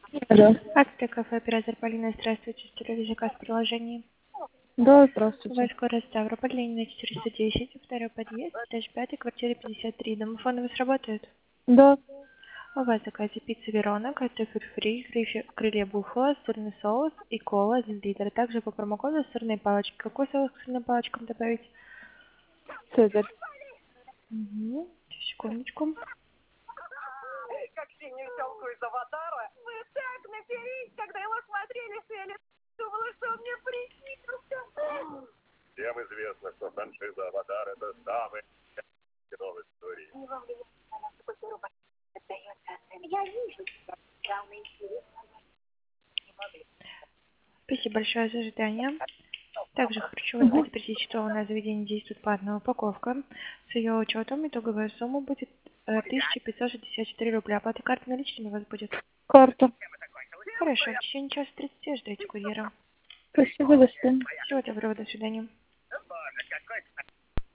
Алло. Адское кафе, оператор Полина, здравствуйте, стилевой заказ в приложении. Да, У вас здравствуйте. город Ставрополь, линия 410, второй подъезд, этаж 5, квартира 53. Домофон у вас работает? Да, У вас в заказе пицца Верона, картофель фри, крылья буффало, сырный соус и кола 1 литр. Также по промокоду сырные палочки. Какой соус к сырным палочкам добавить? Цезарь. Угу. Секундочку. Как синюю телку из аватара. Мы так напились, когда его смотрели с Элли. Думала, что он мне приснился. Всем известно, что франшиза «Аватар» — это самый кино в истории. Не вам ли она такой рубашке отдается оценке? Я вижу, что главный интерес. Не могли. Спасибо большое за ожидание. Также хочу вас Угу. предупредить, что у нас в заведении действует платная упаковка. С ее учетом итоговая сумма будет 1564 рубля. Оплата карты наличными у вас будет. Карта. Хорошо, в течение часа 30 ждете курьера. Спасибо, до свидания. Всего доброго, до свидания.